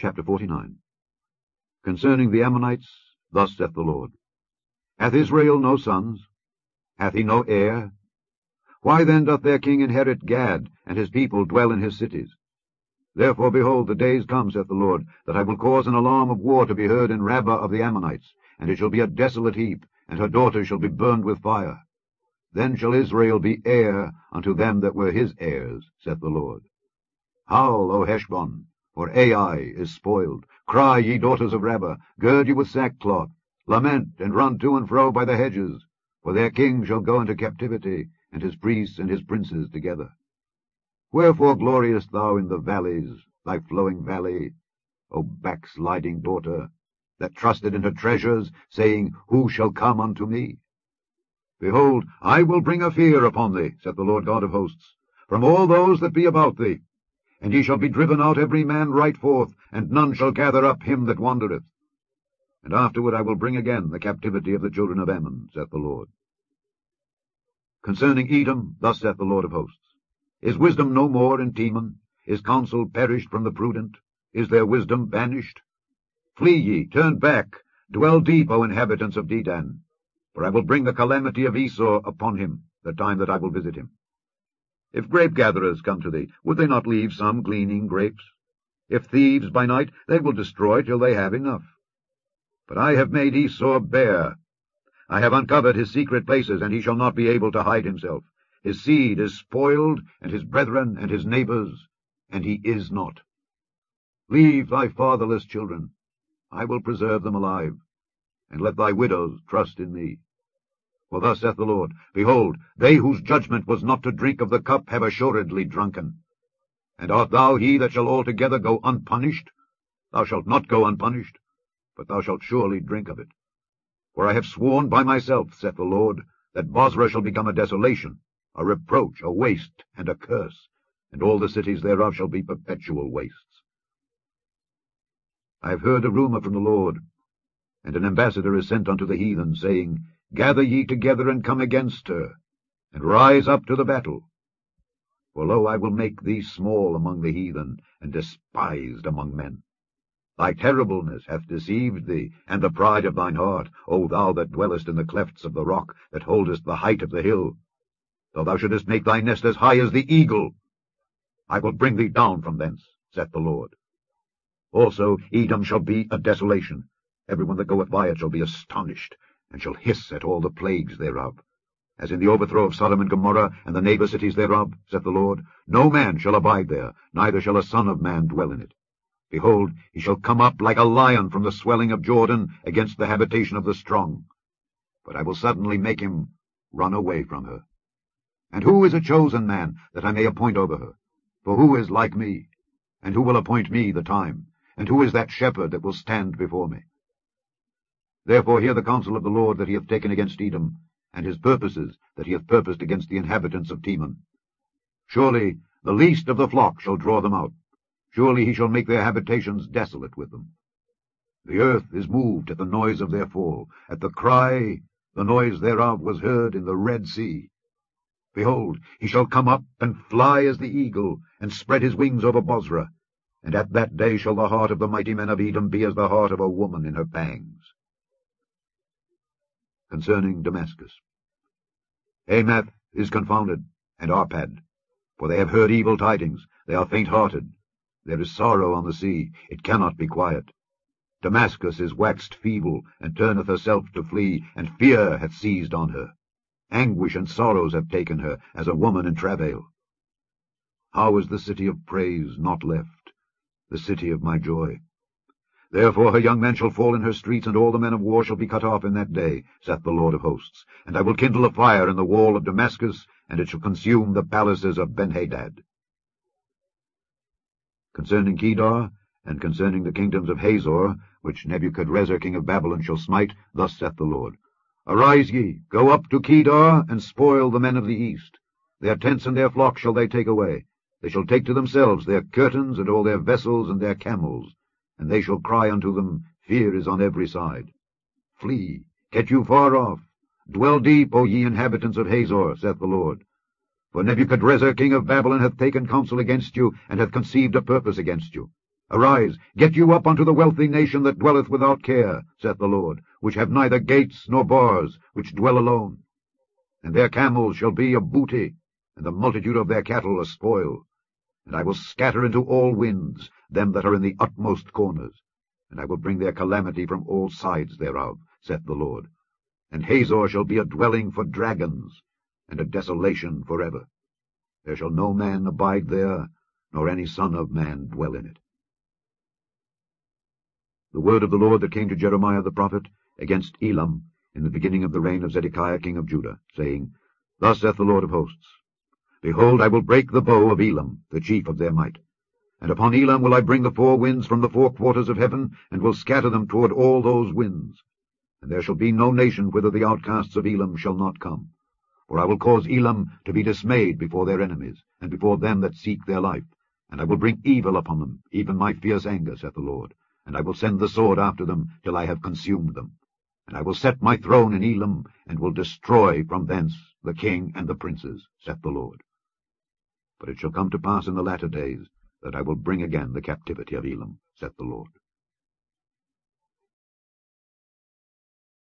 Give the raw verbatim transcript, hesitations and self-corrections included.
Chapter forty-nine. Concerning the Ammonites, thus saith the Lord. Hath Israel no sons? Hath he no heir? Why then doth their king inherit Gad, and his people dwell in his cities? Therefore, behold, the days come, saith the Lord, that I will cause an alarm of war to be heard in Rabbah of the Ammonites, and it shall be a desolate heap, and her daughters shall be burned with fire. Then shall Israel be heir unto them that were his heirs, saith the Lord. Howl, O Heshbon, for Ai is spoiled. Cry, ye daughters of Rabbah, gird you with sackcloth. Lament, and run to and fro by the hedges, for their king shall go into captivity, and his priests and his princes together. Wherefore gloriest thou in the valleys, thy flowing valley, O backsliding daughter, that trusted in her treasures, saying, Who shall come unto me? Behold, I will bring a fear upon thee, saith the Lord God of hosts, from all those that be about thee. And ye shall be driven out every man right forth, and none shall gather up him that wandereth. And afterward I will bring again the captivity of the children of Ammon, saith the Lord. Concerning Edom, thus saith the Lord of hosts. Is wisdom no more in Teman? Is counsel perished from the prudent? Is their wisdom vanished? Flee ye, turn back, dwell deep, O inhabitants of Dedan, for I will bring the calamity of Esau upon him, the time that I will visit him. If grape-gatherers come to thee, would they not leave some gleaning grapes? If thieves by night, they will destroy till they have enough. But I have made Esau bare. I have uncovered his secret places, and he shall not be able to hide himself. His seed is spoiled, and his brethren, and his neighbors, and he is not. Leave thy fatherless children. I will preserve them alive, and let thy widows trust in me. For thus saith the Lord, Behold, they whose judgment was not to drink of the cup have assuredly drunken. And art thou he that shall altogether go unpunished? Thou shalt not go unpunished, but thou shalt surely drink of it. For I have sworn by myself, saith the Lord, that Bozrah shall become a desolation, a reproach, a waste, and a curse, and all the cities thereof shall be perpetual wastes. I have heard a rumour from the Lord, and an ambassador is sent unto the heathen, saying, Gather ye together and come against her, and rise up to the battle. For lo, I will make thee small among the heathen, and despised among men. Thy terribleness hath deceived thee, and the pride of thine heart, O thou that dwellest in the clefts of the rock, that holdest the height of the hill. Though thou shouldest make thy nest as high as the eagle, I will bring thee down from thence, saith the Lord. Also Edom shall be a desolation. Every one that goeth by it shall be astonished, and shall hiss at all the plagues thereof. As in the overthrow of Sodom and Gomorrah, and the neighbor cities thereof, saith the Lord, no man shall abide there, neither shall a son of man dwell in it. Behold, he shall come up like a lion from the swelling of Jordan against the habitation of the strong. But I will suddenly make him run away from her. And who is a chosen man, that I may appoint over her? For who is like me? And who will appoint me the time? And who is that shepherd that will stand before me? Therefore hear the counsel of the Lord that he hath taken against Edom, and his purposes that he hath purposed against the inhabitants of Teman. Surely the least of the flock shall draw them out. Surely he shall make their habitations desolate with them. The earth is moved at the noise of their fall. At the cry, the noise thereof was heard in the Red Sea. Behold, he shall come up and fly as the eagle, and spread his wings over Bozrah. And at that day shall the heart of the mighty men of Edom be as the heart of a woman in her pangs. Concerning Damascus. Hamath is confounded, and Arpad, for they have heard evil tidings. They are faint-hearted. There is sorrow on the sea, it cannot be quiet. Damascus is waxed feeble, and turneth herself to flee, and fear hath seized on her. Anguish and sorrows have taken her, as a woman in travail. How is the city of praise not left, the city of my joy? Therefore her young men shall fall in her streets, and all the men of war shall be cut off in that day, saith the Lord of hosts. And I will kindle a fire in the wall of Damascus, and it shall consume the palaces of Benhadad. Concerning Kedar, and concerning the kingdoms of Hazor, which Nebuchadrezzar king of Babylon shall smite, thus saith the Lord. Arise ye, go up to Kedar, and spoil the men of the east. Their tents and their flocks shall they take away. They shall take to themselves their curtains, and all their vessels, and their camels. And they shall cry unto them, Fear is on every side. Flee, get you far off. Dwell deep, O ye inhabitants of Hazor, saith the Lord. For Nebuchadrezzar king of Babylon hath taken counsel against you, and hath conceived a purpose against you. Arise, get you up unto the wealthy nation that dwelleth without care, saith the Lord, which have neither gates nor bars, which dwell alone. And their camels shall be a booty, and the multitude of their cattle a spoil. And I will scatter into all winds them that are in the utmost corners, and I will bring their calamity from all sides thereof, saith the Lord. And Hazor shall be a dwelling for dragons, and a desolation for ever. There shall no man abide there, nor any son of man dwell in it. The word of the Lord that came to Jeremiah the prophet against Elam in the beginning of the reign of Zedekiah king of Judah, saying, Thus saith the Lord of hosts, Behold, I will break the bow of Elam, the chief of their might. And upon Elam will I bring the four winds from the four quarters of heaven, and will scatter them toward all those winds. And there shall be no nation whither the outcasts of Elam shall not come. For I will cause Elam to be dismayed before their enemies, and before them that seek their life. And I will bring evil upon them, even my fierce anger, saith the Lord. And I will send the sword after them, till I have consumed them. And I will set my throne in Elam, and will destroy from thence the king and the princes, saith the Lord. But it shall come to pass in the latter days, that I will bring again the captivity of Elam, saith the Lord.